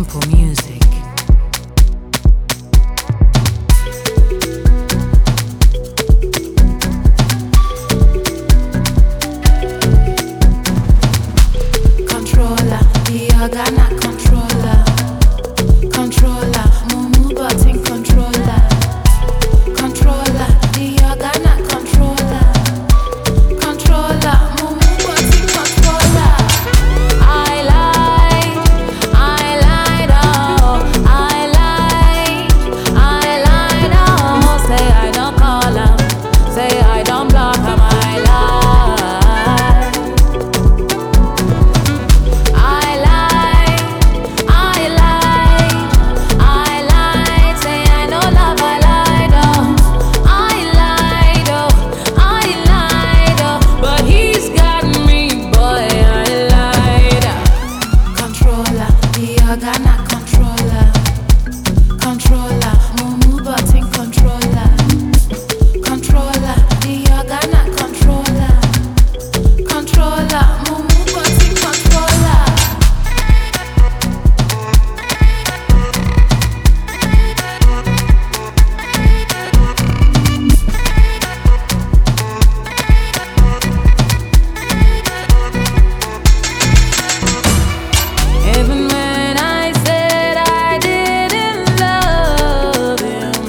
tempo music. Controller, the organa controller. Controller, mumu button controller. Controller, the organa controller. Controller, mumu button controller. I lied, oh, I lied, oh. Say I don't call him, say I don't block him, I lied. I lied, say I no love, I lied, oh, but he's got me, boy, I lied. Controller, the organa controller. Controller, mumu button controller. Controller, the organa controller. Controller, mumu button controller. Even when I said I didn't love him,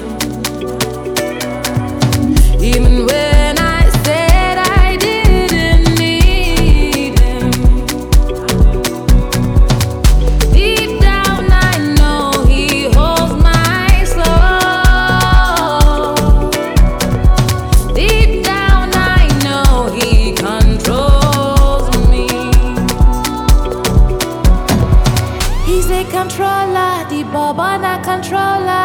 even when I said I didn't need him, deep down I know he holds my soul. Deep down I know he controls me. He's a controller, the Bobana controller.